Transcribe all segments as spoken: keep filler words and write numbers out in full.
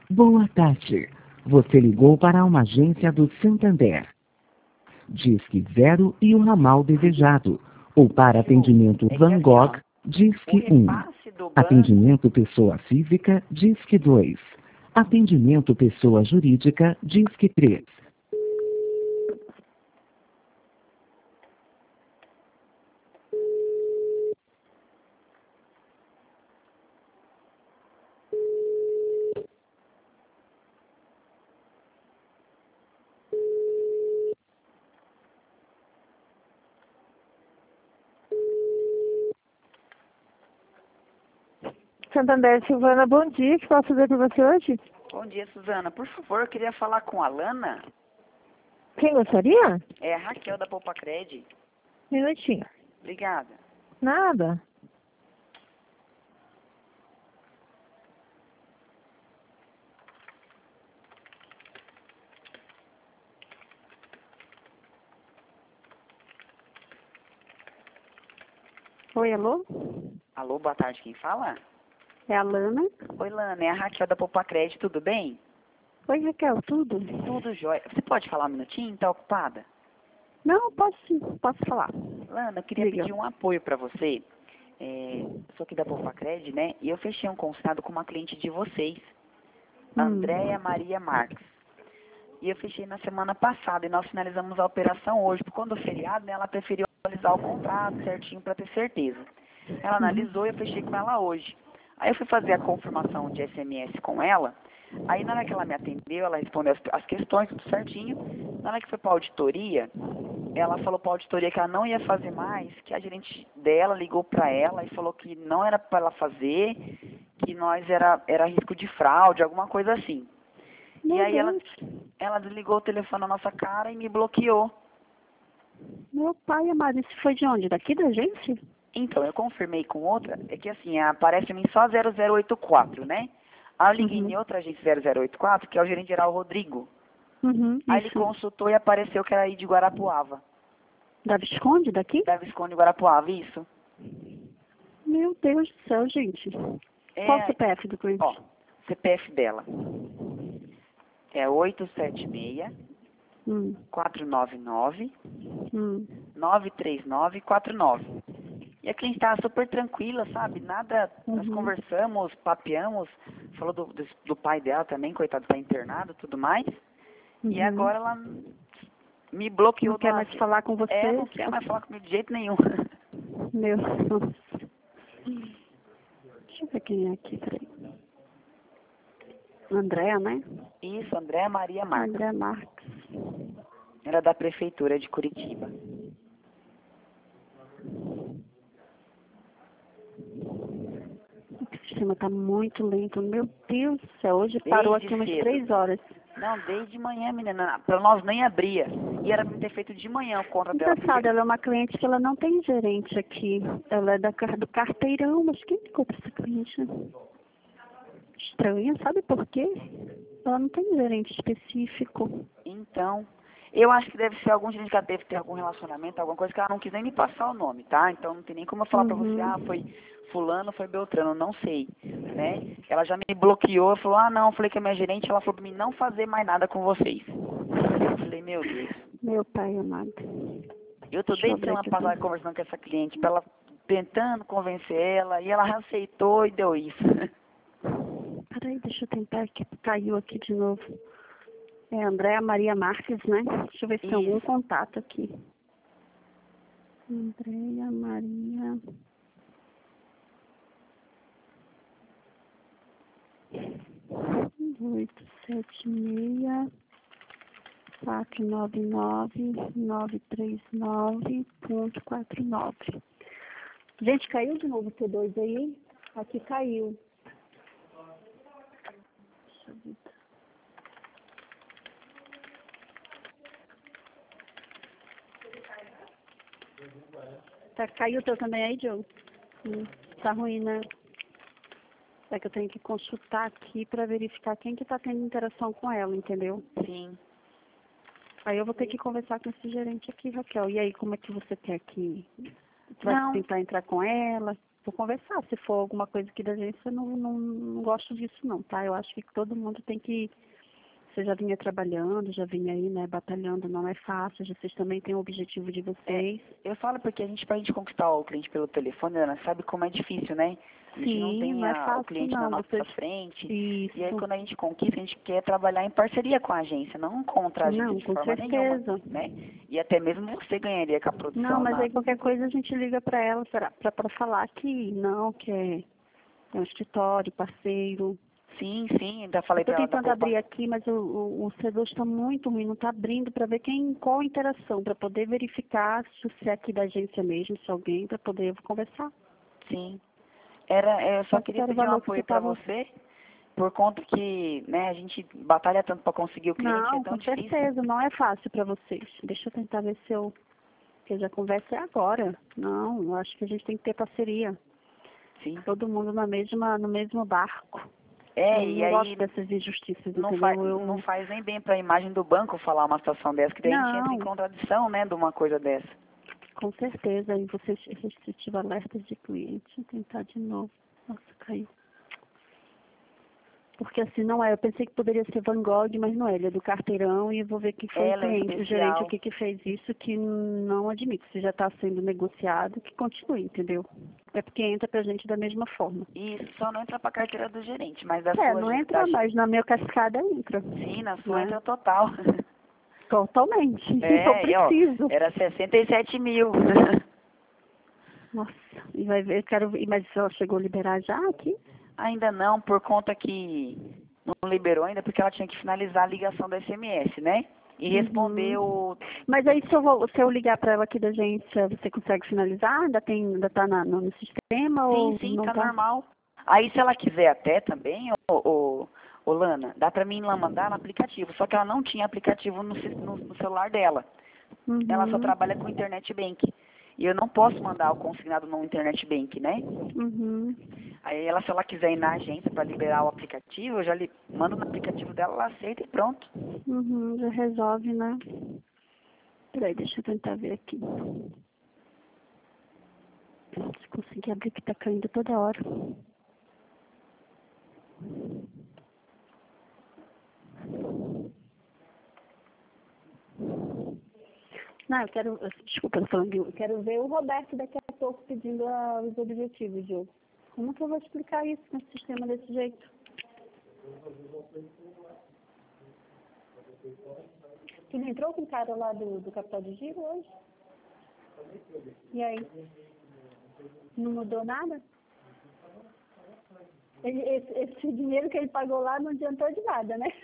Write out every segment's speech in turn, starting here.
Boa tarde. Você ligou para uma agência do Santander. Disque zero e o ramal desejado. Ou para atendimento Van Gogh, Disque um. Atendimento pessoa física, Disque dois. Atendimento pessoa jurídica, Disque três. Santander, Silvana, bom dia. O que posso fazer por você hoje? Bom dia, Suzana. Por favor, eu queria falar com a Lana. Quem gostaria? É a Raquel da Poupa Cred. Minutinho. Obrigada. Nada. Oi, alô? Alô, boa tarde. Quem fala? É a Lana. Oi, Lana. É a Raquel da Poupa Cred. Tudo bem? Oi, Raquel, tudo? Tudo jóia. Você pode falar um minutinho? Tá ocupada? Não, posso sim, posso falar. Lana, eu queria Diga. pedir um apoio para você. É, eu sou aqui da Poupa Cred, né? E eu fechei um consultado com uma cliente de vocês, Hum. Andréia Maria Marques. E eu fechei na semana passada e nós finalizamos a operação hoje. Por quando o feriado, né, ela preferiu atualizar o contrato certinho para ter certeza. Ela analisou e eu fechei com ela hoje. Aí eu fui fazer a confirmação de S M S com ela. Aí na hora que ela me atendeu, ela respondeu as, as questões, tudo certinho. Na hora que foi para a auditoria, ela falou para a auditoria que ela não ia fazer mais, que a gerente dela ligou para ela e falou que não era para ela fazer, que nós era, era risco de fraude, alguma coisa assim. Meu e aí ela, Deus. ela desligou o telefone na nossa cara e me bloqueou. Meu pai amado, isso foi de onde? Daqui da agência? Então, eu confirmei com outra, é que assim, aparece em mim só zero zero oito quatro, né? Aí eu liguei Uhum. em outra agência zero zero oito quatro, que é o gerente geral Rodrigo. Uhum, Aí ele isso. consultou e apareceu que era aí de Guarapuava. Da Visconde, daqui? Da Visconde Guarapuava, isso? Meu Deus do céu, gente. É, Qual o C P F do cliente? ó, C P F dela é oito sete seis, Hum, quatro nove nove, hum. nove três nove quatro nove. E a cliente estava super tranquila, sabe? Nada, nós Uhum. conversamos, papeamos, falou do, do, do pai dela também, coitado, está internado e tudo mais. E Uhum. agora ela me bloqueou. Não quer da- mais falar com você? É, não quer mais falar comigo de jeito nenhum. Meu Deus. Deixa eu ver quem é aqui, peraí. Andréa, né? Isso, Andréa Maria Marques. Andréa Marques. Era da prefeitura de Curitiba. O sistema tá muito lento. Meu Deus do céu. Hoje parou Desde aqui umas cedo. três horas. Não, desde manhã, menina. Para nós nem abria. E era para ter feito de manhã o conta dela. Engraçado, Porque... ela é uma cliente que ela não tem gerente aqui. Ela é da, car- do carteirão, mas quem ligou pra essa cliente? Estranha, sabe por quê? Ela não tem gerente específico. Então, eu acho que deve ser algum gerente que ela deve ter algum relacionamento, alguma coisa que ela não quis nem me passar o nome, tá? Então não tem nem como eu falar pra você, Uhum. ah, foi fulano, foi Beltrano, não sei, né? Ela já me bloqueou, falou, ah, não, eu falei que a minha gerente, ela falou pra mim não fazer mais nada com vocês. Eu falei, meu Deus. Meu pai amado. Eu tô Deixa eu desde abrir semana aqui passada tudo. conversando com essa cliente, pra ela, tentando convencer ela, e ela aceitou e deu isso. Peraí, deixa eu tentar aqui. Caiu aqui de novo. É Andréa Maria Marques, né? Deixa eu ver se tem algum Isso. contato aqui. Andréa Maria... oito sete seis, quatro nove nove, nove três nove ponto quatro nove. Gente, caiu de novo o T dois aí? Aqui caiu. Deixa eu ver. Tá, caiu o teu também aí, Diogo? Hum, tá ruim, né? É que eu tenho que consultar aqui para verificar quem que tá tendo interação com ela, entendeu? Sim. Aí eu vou ter que conversar com esse gerente aqui, Raquel. E aí, como é que você quer que... Você vai Não. tentar entrar com ela? por conversar. Se for alguma coisa aqui da agência, eu não, não, não gosto disso não, tá? Eu acho que todo mundo tem que... Você já vinha trabalhando, já vinha aí, né, batalhando, não é fácil, vocês também têm o objetivo de vocês. É, eu falo porque a gente, pra gente conquistar o cliente pelo telefone, Ana, sabe como é difícil, né? A gente Sim, não tem não é a- fácil, o cliente não. na nossa Vocês... frente. Isso. E aí quando a gente conquista, a gente quer trabalhar em parceria com a agência, não contra a gente Não, de com forma nenhuma, certeza. né? E até mesmo você ganharia com a Não, produção. mas na... aí qualquer coisa a gente liga para ela para falar que não, que é, é um escritório, parceiro. Sim, sim, ainda falei Estou pra ela da tentando abrir poupança. aqui, mas o, o, o C dois está muito ruim, não está abrindo para ver quem, qual a interação, para poder verificar se é aqui da agência mesmo, se alguém, para poder conversar. Sim. Era, eu só Quanto queria era o pedir um valor que apoio você para estava... você, por conta que, né, a gente batalha tanto para conseguir o cliente, é Não, tão com difícil. certeza, não é fácil para vocês. Deixa eu tentar ver se eu... Porque já conversa é agora. Não, eu acho que a gente tem que ter parceria. Sim. Todo mundo na mesma, no mesmo barco. É, Eu e não gosto aí dessas injustiças, não entendeu? faz, Eu... não faz nem bem para a imagem do banco falar uma situação dessa, que daí a gente entra em Não, contradição, né, de uma coisa dessa. com certeza. Aí você restritivo alertas de cliente. Deixa eu tentar de novo. Nossa, caiu. Porque assim, não é. Eu pensei que poderia ser Van Gogh, mas não é. Ele é do carteirão e eu vou ver quem foi Ela o é cliente, o gerente, o especial. que que fez isso, que não admito. Se já está sendo negociado, que continue, entendeu? É porque entra pra gente da mesma forma. E isso só não entra para a carteira do gerente, mas da É, sua não ge- entra, da, mas na minha cascada entra. sim, na sua Né? entra total. Totalmente. Eu É, e ó, preciso. era sessenta e sete mil. Nossa, e vai ver, eu quero ver, mas ela chegou a liberar já aqui? Ainda não, por conta que não liberou ainda, porque ela tinha que finalizar a ligação do S M S, né? E responder Uhum. o... Mas aí se eu, vou, se eu ligar para ela aqui da agência, você consegue finalizar? Ainda tem, ainda tá na, no, no sistema Sim, ou sim, não tá tá? normal. Aí se ela quiser até também, ô, ô, ô Lana, dá pra mim lá mandar no aplicativo. Só que ela não tinha aplicativo no, cis- no, no celular dela. Ela só Uhum. trabalha com internet bank. E eu não posso mandar o consignado no internet bank, né? Uhum. Aí ela, se ela quiser ir na agência para liberar o aplicativo, eu já li, mando no aplicativo dela, ela aceita e pronto. Uhum, já resolve, né? Peraí, deixa eu tentar ver aqui. Se conseguir abrir que tá caindo toda hora. Não, eu quero... Desculpa, eu tô falando de... Eu quero ver o Roberto daqui a pouco pedindo ah, os objetivos, Diogo. Como que eu vou explicar isso nesse sistema desse jeito? Tu não entrou com o cara lá do, do capital de giro hoje? E aí? Não mudou nada? Ele, esse, esse dinheiro que ele pagou lá não adiantou de nada, né?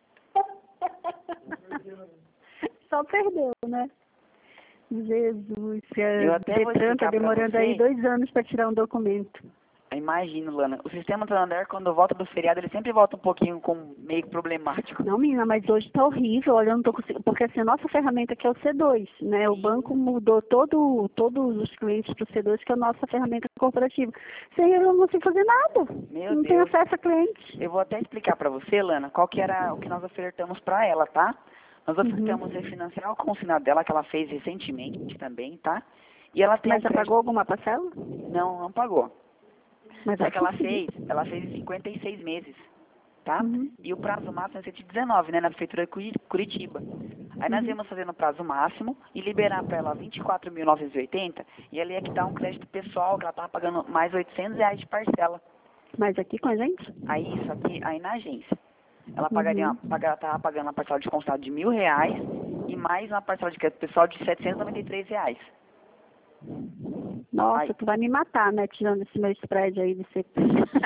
Só perdeu, né? Jesus, Eu a até vou Detran tá explicar pra demorando aí você. dois anos para tirar um documento. Imagino, Lana. O sistema Santander, quando volta do feriado, ele sempre volta um pouquinho com meio problemático. Não, menina, mas hoje tá horrível, olha, eu não tô conseguindo, porque assim, a nossa ferramenta aqui é o C dois, né? O Sim. banco mudou todo, todos os clientes pro C dois, que é a nossa ferramenta corporativa. Sem eu não consigo fazer nada. Meu Não tenho Deus. acesso a cliente. Eu vou até explicar pra você, Lana, qual que era o que nós ofertamos pra ela, tá? Nós ofertamos Uhum. refinanciar o consignado dela, que ela fez recentemente também, tá? E ela tem Mas um já crédito... pagou alguma parcela? Não, não pagou. Mas Só vai que ela conseguir. fez, ela fez em cinquenta e seis meses, tá? Uhum. E o prazo máximo é cento e dezenove, né, na prefeitura de Curi- Curitiba. Aí nós Uhum. íamos fazer no prazo máximo e liberar para ela vinte e quatro mil novecentos e oitenta e ela ia quitar um crédito pessoal, que ela estava pagando mais oitocentos reais de parcela. Mas aqui com a gente? Aí isso aqui, aí na agência. Ela pagaria, Uhum. uma, ela estava pagando uma parcela de constado de mil reais e mais uma parcela de crédito pessoal de setecentos e noventa e três reais. Nossa, Ai. tu vai me matar, né? Tirando esse meu spread aí de C P.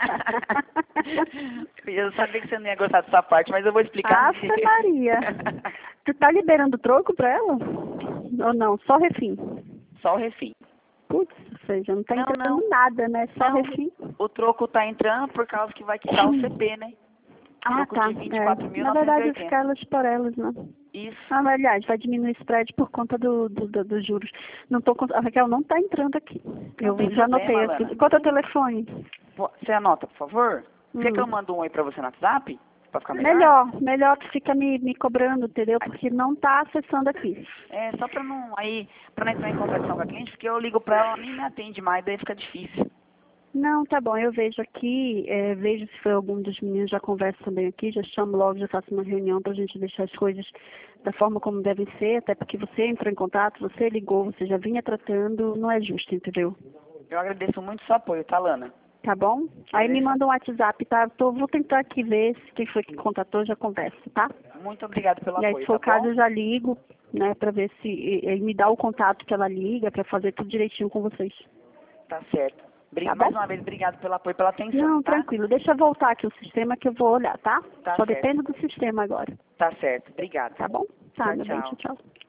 Eu sabia que você não ia gostar dessa parte, mas eu vou explicar. Ave Maria. Tu tá liberando troco pra ela? Ou não? Só refim? Só o refim. Putz, ou seja, não tá Não, entrando não. nada, né? Só Não, refim. o troco tá entrando por causa que vai quitar o C P, né? Ah, Troco tá. de vinte e quatro É. mil Na novecentos e verdade, oitenta. ficar elas por elas, né? Isso. Ah, mas, aliás, vai diminuir o spread por conta do, do, do- dos juros. Não tô, cons- a Raquel não tá entrando aqui. Eu tem já problema, anotei Lana. aqui. Qual é o teu telefone? Pô, você anota, por favor? Quer que eu Hum. mando um oi pra você no WhatsApp? Pra ficar melhor? Melhor, melhor tu fica me, me cobrando, entendeu? Porque não tá acessando aqui. É, só pra não, aí, pra não entrar em contradição com a cliente, porque eu ligo pra ela, ela nem me atende mais, daí fica difícil. Não, tá bom, eu vejo aqui, é, vejo se foi algum dos meninos, já converso também aqui, já chamo logo, já faço uma reunião para a gente deixar as coisas da forma como devem ser, até porque você entrou em contato, você ligou, você já vinha tratando, não é justo, entendeu? Eu agradeço muito o seu apoio, tá, Lana? Tá bom? Aí me manda um WhatsApp, tá? Tô, vou tentar aqui ver se quem foi que contatou, já conversa, tá? Muito obrigado pelo E aí, apoio, se for o tá caso, bom? eu já ligo, né, pra ver se ele me dá o contato que ela liga, pra fazer tudo direitinho com vocês. Tá certo. Bri- Tá Mais bom? uma vez, obrigado pelo apoio e pela atenção, Não, tá? tranquilo. Deixa eu voltar aqui o sistema que eu vou olhar, tá? Tá Só certo. depende do sistema agora. Tá certo. Obrigado. Tá bom? Tá, Tchau, meu bem. tchau. Tchau, tchau.